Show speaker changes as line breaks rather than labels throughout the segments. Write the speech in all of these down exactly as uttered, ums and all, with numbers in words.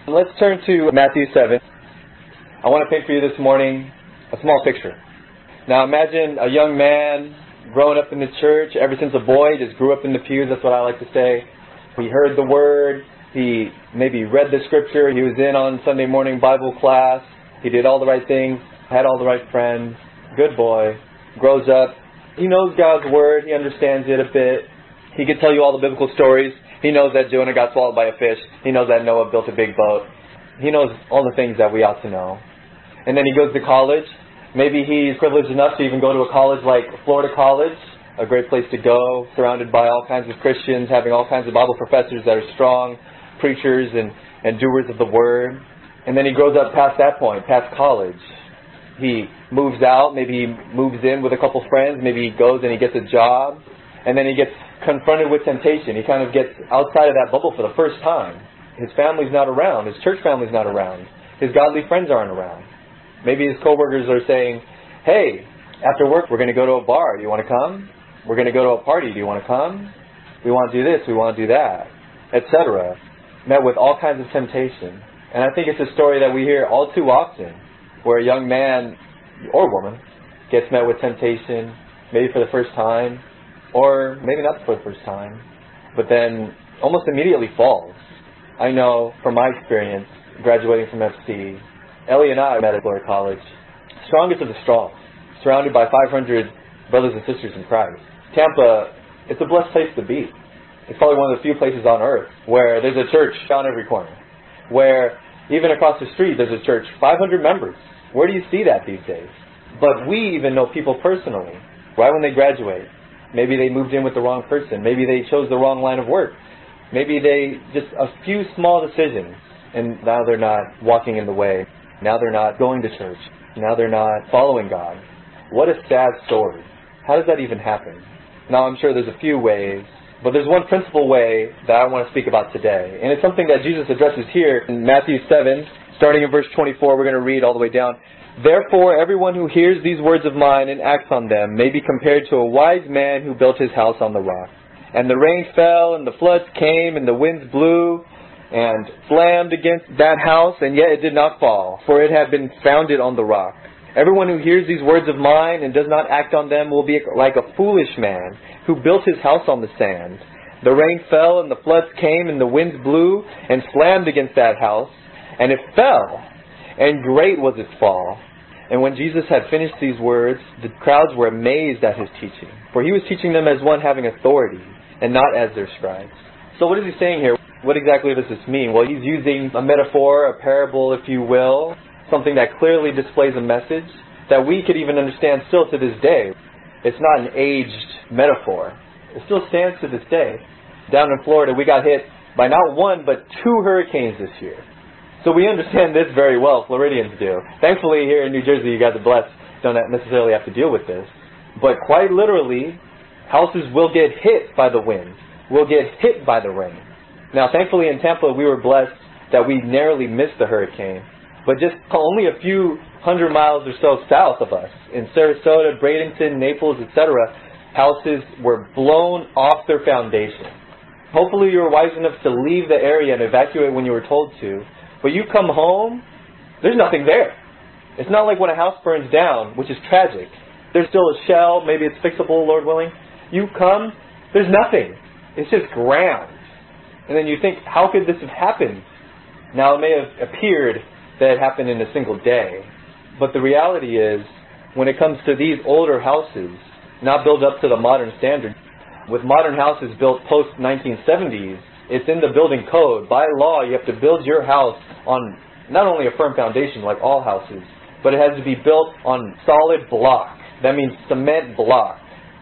Let's turn to Matthew seven. I want to paint for you this morning a small picture. Now imagine a young man growing up in the church ever since a boy, just grew up in the pews, that's what I like to say. He heard the word, he maybe read the scripture, he was in on Sunday morning Bible class, he did all the right things, had all the right friends, good boy, grows up, he knows God's word, he understands it a bit, he can tell you all the biblical stories, he knows that Jonah got swallowed by a fish, he knows that Noah built a big boat, he knows all the things that we ought to know. And then he goes to college. Maybe he's privileged enough to even go to a college like Florida College, a great place to go, surrounded by all kinds of Christians, having all kinds of Bible professors that are strong preachers and, and doers of the word. And then he grows up past that point, past college. He moves out, maybe he moves in with a couple friends, maybe he goes and he gets a job, and then he gets confronted with temptation. He kind of gets outside of that bubble for the first time. His family's not around, his church family's not around, his godly friends aren't around. Maybe his coworkers are saying, hey, after work we're going to go to a bar. Do you want to come? We're going to go to a party. Do you want to come? We want to do this. We want to do that, et cetera. Met with all kinds of temptation. And I think it's a story that we hear all too often, where a young man or woman gets met with temptation, maybe for the first time, or maybe not for the first time, but then almost immediately falls. I know from my experience, graduating from F C, Ellie and I met at Florida College, strongest of the strong, surrounded by five hundred brothers and sisters in Christ. Tampa, it's a blessed place to be. It's probably one of the few places on earth where there's a church on every corner, where even across the street there's a church, five hundred members. Where do you see that these days? But we even know people personally, right when they graduate. Maybe they moved in with the wrong person. Maybe they chose the wrong line of work. Maybe they, just a few small decisions, and now they're not walking in the way. Now they're not going to church. Now they're not following God. What a sad story. How does that even happen? Now I'm sure there's a few ways, but there's one principal way that I want to speak about today. And it's something that Jesus addresses here in Matthew seven, starting in verse twenty-four. We're going to read all the way down. Therefore, everyone who hears these words of mine and acts on them may be compared to a wise man who built his house on the rock. And the rain fell, and the floods came, and the winds blew, and slammed against that house, and yet it did not fall, for it had been founded on the rock. Everyone who hears these words of mine and does not act on them will be like a foolish man who built his house on the sand. The rain fell, and the floods came, and the winds blew, and slammed against that house, and it fell, and great was its fall. And when Jesus had finished these words, the crowds were amazed at his teaching, for he was teaching them as one having authority, and not as their scribes. So what is he saying here? What exactly does this mean? Well, he's using a metaphor, a parable, if you will, something that clearly displays a message that we could even understand still to this day. It's not an aged metaphor. It still stands to this day. Down in Florida, we got hit by not one, but two hurricanes this year. So we understand this very well, Floridians do. Thankfully, here in New Jersey, you guys are blessed, don't necessarily have to deal with this. But quite literally, houses will get hit by the wind, will get hit by the rain. Now, thankfully in Tampa, we were blessed that we narrowly missed the hurricane. But just only a few hundred miles or so south of us, in Sarasota, Bradenton, Naples, et cetera, houses were blown off their foundation. Hopefully you were wise enough to leave the area and evacuate when you were told to. But you come home, there's nothing there. It's not like when a house burns down, which is tragic. There's still a shell, maybe it's fixable, Lord willing. You come, there's nothing. It's just ground. And then you think, how could this have happened? Now, it may have appeared that it happened in a single day. But the reality is, when it comes to these older houses, not built up to the modern standard, with modern houses built post nineteen seventies, it's in the building code. By law, you have to build your house on not only a firm foundation like all houses, but it has to be built on solid block. That means cement block.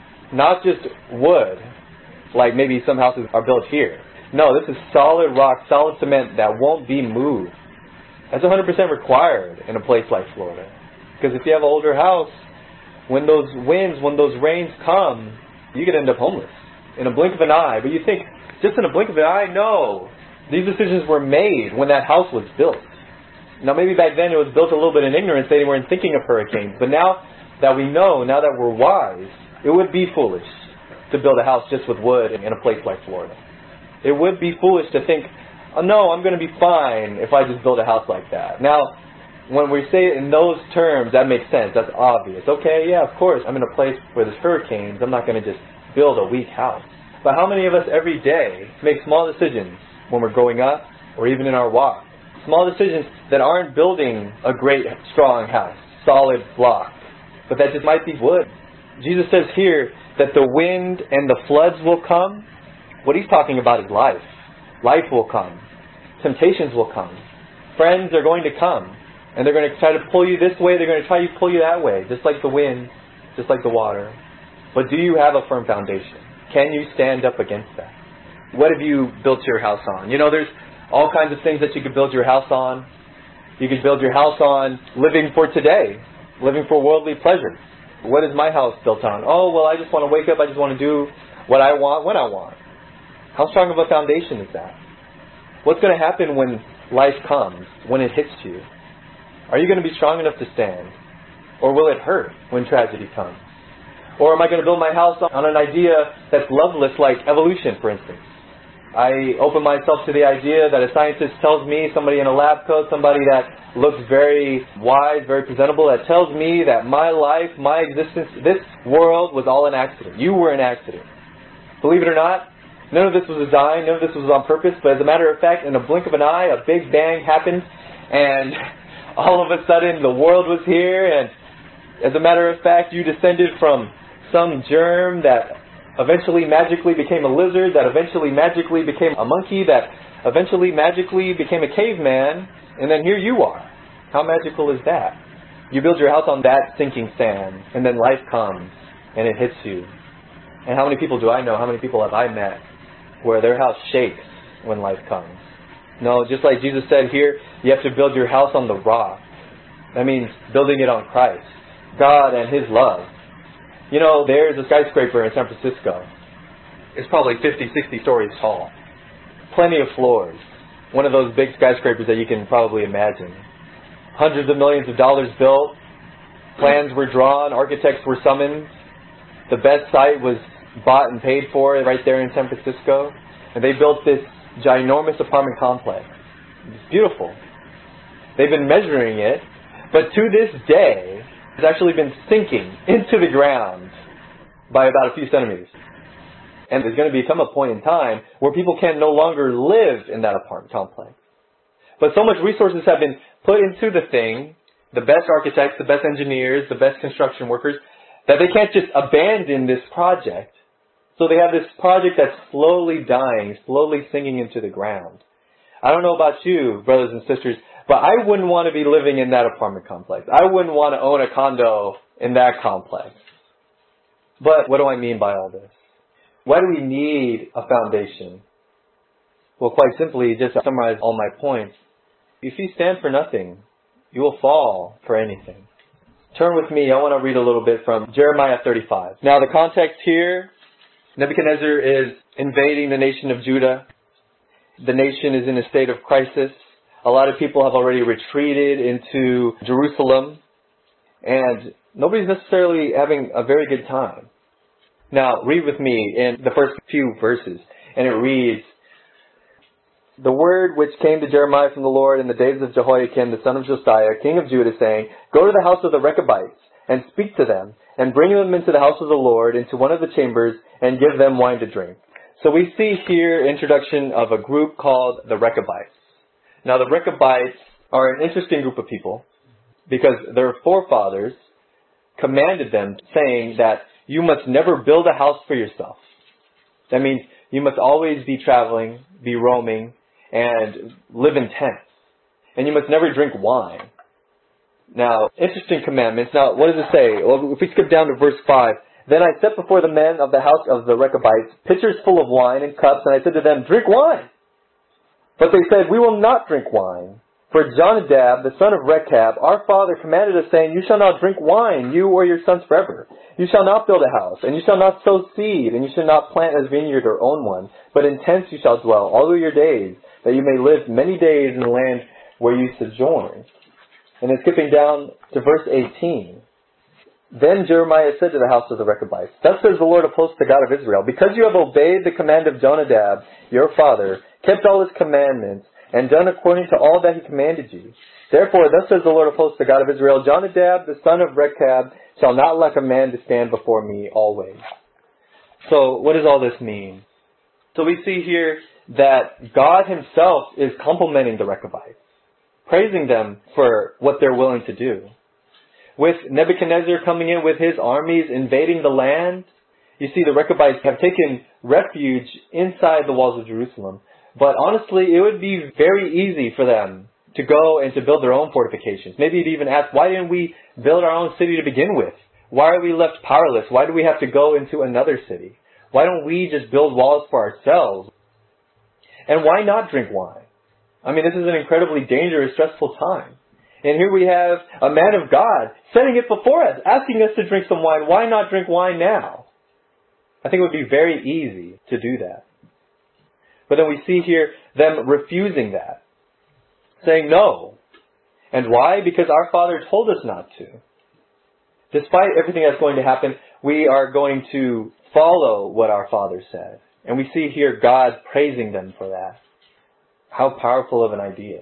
Not just wood, like maybe some houses are built here. No, this is solid rock, solid cement that won't be moved. That's one hundred percent required in a place like Florida. Because if you have an older house, when those winds, when those rains come, you could end up homeless in a blink of an eye. But you think, just in a blink of an eye? No. These decisions were made when that house was built. Now maybe back then it was built a little bit in ignorance. They weren't thinking of hurricanes. But now that we know, now that we're wise, it would be foolish to build a house just with wood in a place like Florida. It would be foolish to think oh, no, I'm going to be fine if I just build a house like that. Now, when we say it in those terms, that makes sense. That's obvious. Okay, yeah, of course, I'm in a place where there's hurricanes. I'm not going to just build a weak house. But how many of us every day make small decisions when we're growing up or even in our walk? Small decisions that aren't building a great, strong house, solid block, but that just might be wood. Jesus says here that the wind and the floods will come. What he's talking about is life. Life will come. Temptations will come. Friends are going to come. And they're going to try to pull you this way. They're going to try to pull you that way. Just like the wind. Just like the water. But do you have a firm foundation? Can you stand up against that? What have you built your house on? You know, there's all kinds of things that you could build your house on. You could build your house on living for today. Living for worldly pleasure. What is my house built on? Oh, well, I just want to wake up. I just want to do what I want when I want. How strong of a foundation is that? What's going to happen when life comes, when it hits you? Are you going to be strong enough to stand? Or will it hurt when tragedy comes? Or am I going to build my house on an idea that's loveless, like evolution, for instance? I open myself to the idea that a scientist tells me, somebody in a lab coat, somebody that looks very wise, very presentable, that tells me that my life, my existence, this world was all an accident. You were an accident. Believe it or not, none of this was designed, none of this was on purpose, but as a matter of fact, in a blink of an eye, a big bang happened, and all of a sudden the world was here, and as a matter of fact, you descended from some germ that eventually magically became a lizard, that eventually magically became a monkey, that eventually magically became a caveman, and then here you are. How magical is that? You build your house on that sinking sand, and then life comes, and it hits you. And how many people do I know, how many people have I met, where their house shakes when life comes? No, just like Jesus said here, you have to build your house on the rock. That means building it on Christ, God and His love. You know, there's a skyscraper in San Francisco. It's probably fifty, sixty stories tall. Plenty of floors. One of those big skyscrapers that you can probably imagine. Hundreds of millions of dollars built. Plans were drawn. Architects were summoned. The best site was bought and paid for right there in San Francisco. And they built this ginormous apartment complex. It's beautiful. They've been measuring it. But to this day, it's actually been sinking into the ground by about a few centimeters. And there's going to become a point in time where people can no longer live in that apartment complex. But so much resources have been put into the thing, the best architects, the best engineers, the best construction workers, that they can't just abandon this project. So they have this project that's slowly dying, slowly sinking into the ground. I don't know about you, brothers and sisters, but I wouldn't want to be living in that apartment complex. I wouldn't want to own a condo in that complex. But what do I mean by all this? Why do we need a foundation? Well, quite simply, just to summarize all my points, if you stand for nothing, you will fall for anything. Turn with me, I want to read a little bit from Jeremiah thirty-five. Now the context here, Nebuchadnezzar is invading the nation of Judah. The nation is in a state of crisis. A lot of people have already retreated into Jerusalem, and nobody's necessarily having a very good time. Now, read with me in the first few verses, and it reads, "The word which came to Jeremiah from the Lord in the days of Jehoiakim, the son of Josiah, king of Judah, saying, Go to the house of the Rechabites, and speak to them, and bring them into the house of the Lord, into one of the chambers, and give them wine to drink." So we see here introduction of a group called the Rechabites. Now the Rechabites are an interesting group of people because their forefathers commanded them, saying that you must never build a house for yourself. That means you must always be traveling, be roaming, and live in tents. And you must never drink wine. Now, interesting commandments. Now, what does it say? Well, if we skip down to verse five, "Then I set before the men of the house of the Rechabites pitchers full of wine and cups, and I said to them, Drink wine. But they said, We will not drink wine. For Jonadab, the son of Rechab, our father commanded us, saying, You shall not drink wine, you or your sons forever. You shall not build a house, and you shall not sow seed, and you shall not plant a vineyard or own one. But in tents you shall dwell all your days, that you may live many days in the land where you sojourn." And then skipping down to verse eighteen. Then Jeremiah said to the house of the Rechabites, Thus says the Lord of hosts, the God of Israel, because you have obeyed the command of Jonadab, your father, kept all his commandments, and done according to all that he commanded you. Therefore, thus says the Lord of hosts, the God of Israel, Jonadab, the son of Rechab, shall not lack a man to stand before me always. So, what does all this mean? So we see here that God himself is complimenting the Rechabites, praising them for what they're willing to do. With Nebuchadnezzar coming in with his armies invading the land, you see the Rechabites have taken refuge inside the walls of Jerusalem. But honestly, it would be very easy for them to go and to build their own fortifications. Maybe you'd even ask, why didn't we build our own city to begin with? Why are we left powerless? Why do we have to go into another city? Why don't we just build walls for ourselves? And why not drink wine? I mean, this is an incredibly dangerous, stressful time. And here we have a man of God setting it before us, asking us to drink some wine. Why not drink wine now? I think it would be very easy to do that. But then we see here them refusing that, saying no. And why? Because our Father told us not to. Despite everything that's going to happen, we are going to follow what our Father said. And we see here God praising them for that. How powerful of an idea.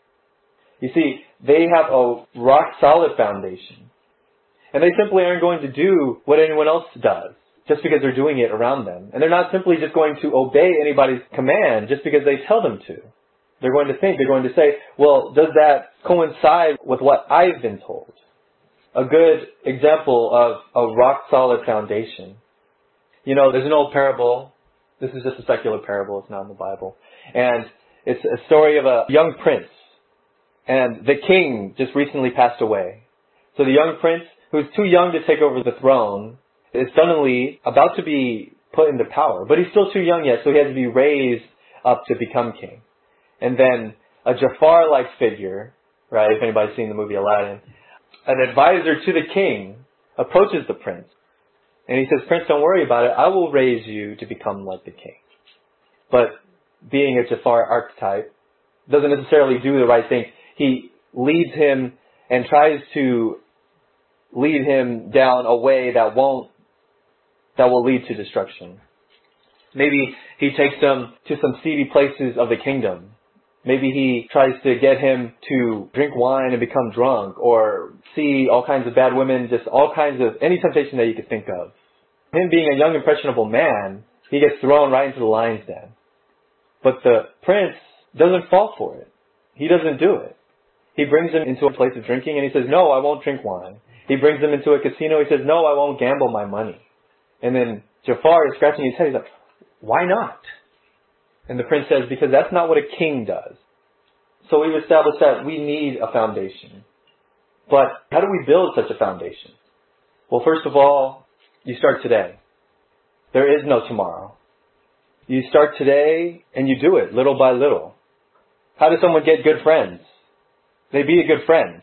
You see, they have a rock-solid foundation. And they simply aren't going to do what anyone else does, just because they're doing it around them. And they're not simply just going to obey anybody's command just because they tell them to. They're going to think, they're going to say, well, does that coincide with what I've been told? A good example of a rock-solid foundation. You know, there's an old parable. This is just a secular parable. It's not in the Bible. And it's a story of a young prince. And the king just recently passed away. So the young prince, who's too young to take over the throne, is suddenly about to be put into power. But he's still too young yet, so he has to be raised up to become king. And then a Jafar-like figure, right, if anybody's seen the movie Aladdin, an advisor to the king approaches the prince. And he says, Prince, don't worry about it. I will raise you to become like the king. But being a Jafar archetype, doesn't necessarily do the right thing. He leads him and tries to lead him down a way that won't, that will lead to destruction. Maybe he takes him to some seedy places of the kingdom. Maybe he tries to get him to drink wine and become drunk, or see all kinds of bad women, just all kinds of, any temptation that you could think of. Him being a young, impressionable man, he gets thrown right into the lion's den. But the prince doesn't fall for it. He doesn't do it. He brings him into a place of drinking and he says, no, I won't drink wine. He brings him into a casino. He says, no, I won't gamble my money. And then Jafar is scratching his head. He's like, why not? And the prince says, because that's not what a king does. So we've established that we need a foundation. But how do we build such a foundation? Well, first of all, you start today. There is no tomorrow. You start today and you do it little by little. How does someone get good friends? They be a good friend.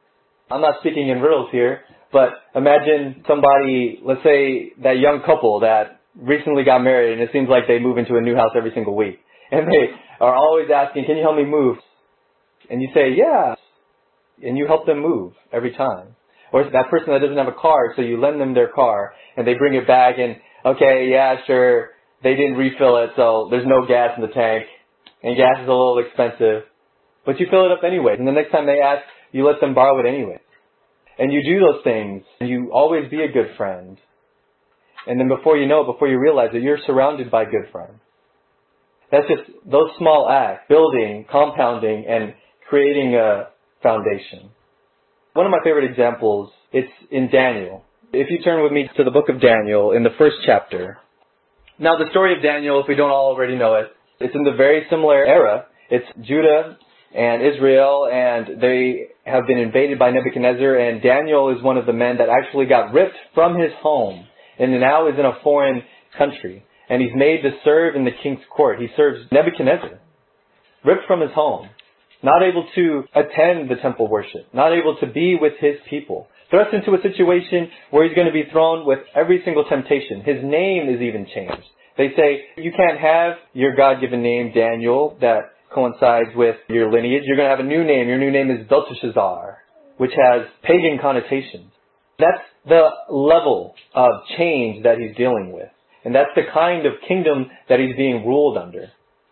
I'm not speaking in riddles here, but imagine somebody, let's say that young couple that recently got married and it seems like they move into a new house every single week. And they are always asking, can you help me move? And you say, yeah. And you help them move every time. Or it's that person that doesn't have a car, so you lend them their car and they bring it back and, okay, yeah, sure, they didn't refill it, so there's no gas in the tank. And gas is a little expensive. But you fill it up anyway. And the next time they ask, you let them borrow it anyway. And you do those things. And you always be a good friend. And then before you know it, before you realize it, you're surrounded by good friends. That's just those small acts, building, compounding, and creating a foundation. One of my favorite examples, it's in Daniel. If you turn with me to the book of Daniel in the first chapter. Now the story of Daniel, if we don't already know it, it's in the very similar era. It's Judah and Israel, and they have been invaded by Nebuchadnezzar, and Daniel is one of the men that actually got ripped from his home and now is in a foreign country. And he's made to serve in the king's court. He serves Nebuchadnezzar, ripped from his home, not able to attend the temple worship, not able to be with his people, thrust into a situation where he's going to be thrown with every single temptation. His name is even changed. They say, you can't have your God-given name, Daniel, that coincides with your lineage. You're going to have a new name. Your new name is Belteshazzar, which has pagan connotations. That's the level of change that he's dealing with. And that's the kind of kingdom that he's being ruled under.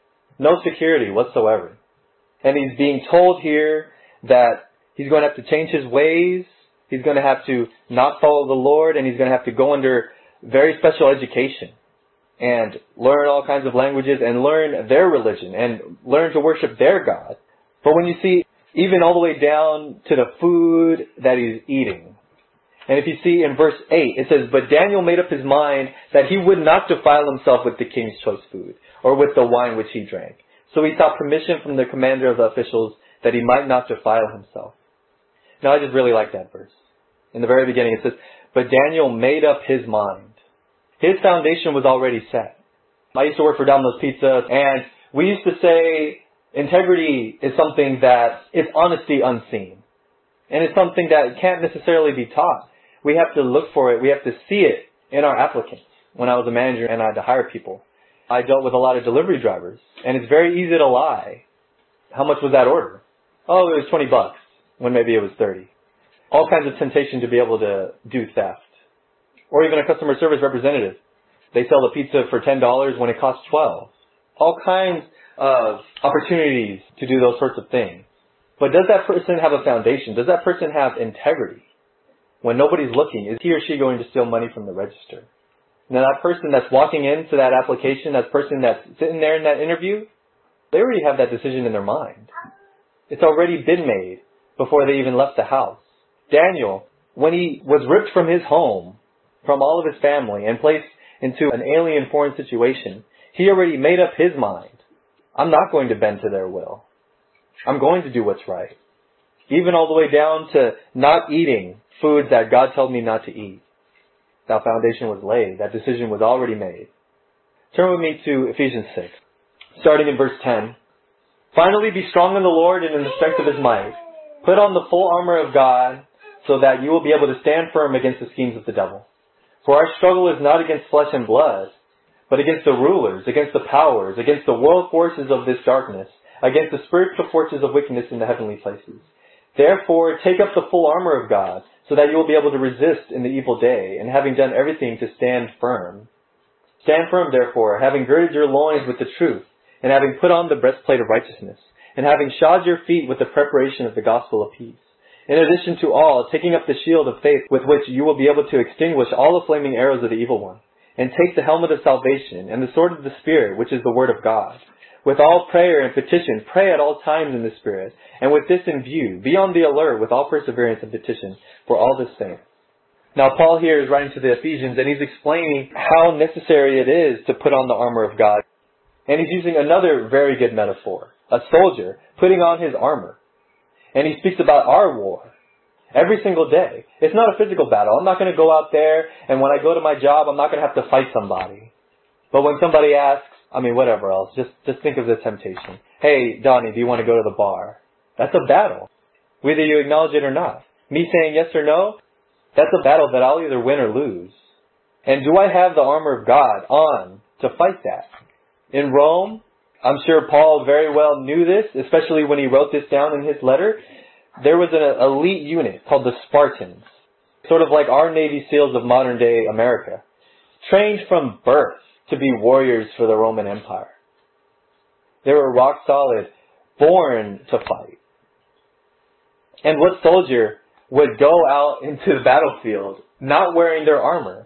No security whatsoever. And he's being told here that he's going to have to change his ways. He's going to have to not follow the Lord, and he's going to have to go under very special education and learn all kinds of languages and learn their religion and learn to worship their God. But when you see even all the way down to the food that he's eating, and if you see in verse eight, it says, "But Daniel made up his mind that he would not defile himself with the king's choice food or with the wine which he drank. So he sought permission from the commander of the officials that he might not defile himself." Now I just really like that verse. In the very beginning it says, "But Daniel made up his mind." His foundation was already set. I used to work for Domino's Pizza, and we used to say integrity is something that is honesty unseen. And it's something that can't necessarily be taught. We have to look for it. We have to see it in our applicants. When I was a manager and I had to hire people, I dealt with a lot of delivery drivers, and it's very easy to lie. How much was that order? Oh, it was twenty bucks, when maybe it was thirty. All kinds of temptation to be able to do theft. Or even a customer service representative. They sell the pizza for ten dollars when it costs twelve dollars. All kinds of opportunities to do those sorts of things. But does that person have a foundation? Does that person have integrity? When nobody's looking, is he or she going to steal money from the register? Now that person that's walking into that application, that person that's sitting there in that interview, they already have that decision in their mind. It's already been made before they even left the house. Daniel, when he was ripped from his home, from all of his family, and placed into an alien foreign situation, he already made up his mind. I'm not going to bend to their will. I'm going to do what's right. Even all the way down to not eating foods that God told me not to eat. That foundation was laid. That decision was already made. Turn with me to Ephesians six, starting in verse ten. "Finally, be strong in the Lord and in the strength of his might. Put on the full armor of God so that you will be able to stand firm against the schemes of the devil. For our struggle is not against flesh and blood, but against the rulers, against the powers, against the world forces of this darkness, against the spiritual forces of wickedness in the heavenly places. Therefore, take up the full armor of God, so that you will be able to resist in the evil day, and having done everything to stand firm. Stand firm, therefore, having girded your loins with the truth, and having put on the breastplate of righteousness, and having shod your feet with the preparation of the gospel of peace. In addition to all, taking up the shield of faith with which you will be able to extinguish all the flaming arrows of the evil one, and take the helmet of salvation and the sword of the Spirit, which is the word of God. With all prayer and petition, pray at all times in the Spirit, and with this in view, be on the alert with all perseverance and petition for all the saints." Now Paul here is writing to the Ephesians, and he's explaining how necessary it is to put on the armor of God. And he's using another very good metaphor, a soldier putting on his armor. And he speaks about our war every single day. It's not a physical battle. I'm not going to go out there, and when I go to my job, I'm not going to have to fight somebody. But when somebody asks, I mean, whatever else, just, just think of the temptation. "Hey, Donnie, do you want to go to the bar?" That's a battle, whether you acknowledge it or not. Me saying yes or no, that's a battle that I'll either win or lose. And do I have the armor of God on to fight that? In Rome, I'm sure Paul very well knew this, especially when he wrote this down in his letter. There was an elite unit called the Spartans, sort of like our Navy SEALs of modern day America, trained from birth to be warriors for the Roman Empire. They were rock solid, born to fight. And what soldier would go out into the battlefield not wearing their armor?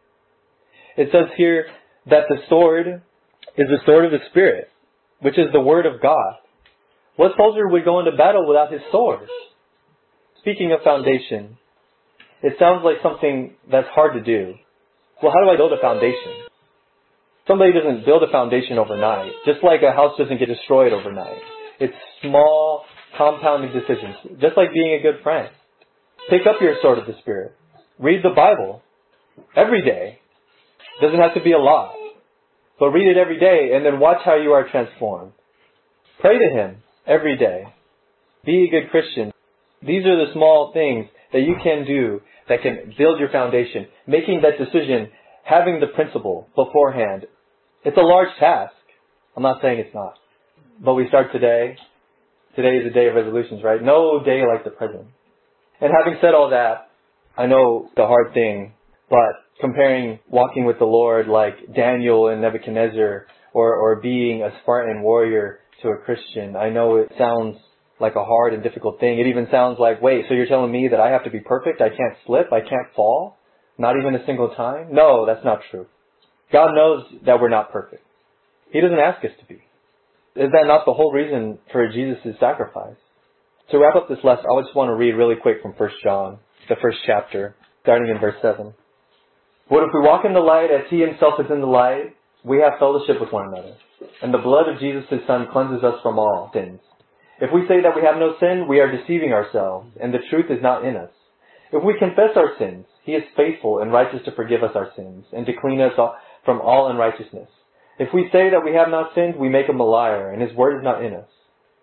It says here that the sword is the sword of the Spirit, which is the word of God. What soldier would go into battle without his sword? Speaking of foundation, it sounds like something that's hard to do. Well, how do I build a foundation? Somebody doesn't build a foundation overnight, just like a house doesn't get destroyed overnight. It's small, compounding decisions, just like being a good friend. Pick up your sword of the Spirit. Read the Bible every day. Doesn't have to be a lot, but read it every day and then watch how you are transformed. Pray to Him every day. Be a good Christian. These are the small things that you can do that can build your foundation. Making that decision, having the principle beforehand. It's a large task. I'm not saying it's not. But we start today. Today is a day of resolutions, right? No day like the present. And having said all that, I know it's a hard thing, but comparing walking with the Lord like Daniel and Nebuchadnezzar or, or being a Spartan warrior to a Christian, I know it sounds like a hard and difficult thing. It even sounds like, wait, so you're telling me that I have to be perfect? I can't slip? I can't fall? Not even a single time? No, that's not true. God knows that we're not perfect. He doesn't ask us to be. Is that not the whole reason for Jesus' sacrifice? To wrap up this lesson, I just want to read really quick from First John, the first chapter, starting in verse seven. What if we walk in the light as he himself is in the light? We have fellowship with one another. And the blood of Jesus his Son cleanses us from all sins. If we say that we have no sin, we are deceiving ourselves, and the truth is not in us. If we confess our sins, he is faithful and righteous to forgive us our sins, and to clean us from all unrighteousness. If we say that we have not sinned, we make him a liar, and his word is not in us.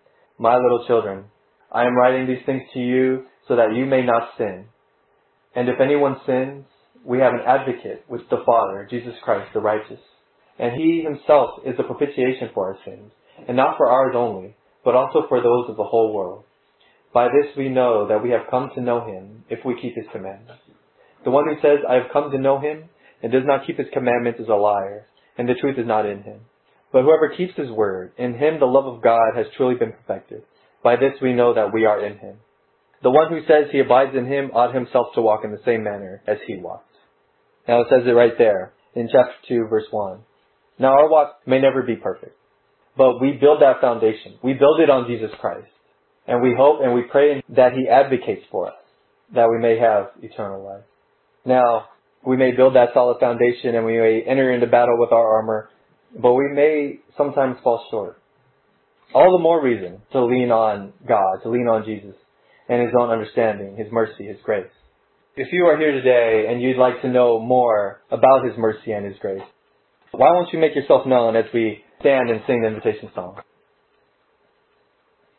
My little children, I am writing these things to you so that you may not sin. And if anyone sins, we have an advocate with the Father, Jesus Christ the righteous. And he himself is the propitiation for our sins, and not for ours only, but also for those of the whole world. By this we know that we have come to know him, if we keep his commandments. The one who says, I have come to know him, and does not keep his commandments is a liar, and the truth is not in him. But whoever keeps his word, in him the love of God has truly been perfected. By this we know that we are in him. The one who says he abides in him ought himself to walk in the same manner as he walked. Now it says it right there, in chapter two, verse one. Now our walk may never be perfect, but we build that foundation. We build it on Jesus Christ. And we hope and we pray that he advocates for us, that we may have eternal life. Now, we may build that solid foundation and we may enter into battle with our armor, but we may sometimes fall short. All the more reason to lean on God, to lean on Jesus and his own understanding, his mercy, his grace. If you are here today and you'd like to know more about his mercy and his grace, why won't you make yourself known as we stand and sing the invitation song?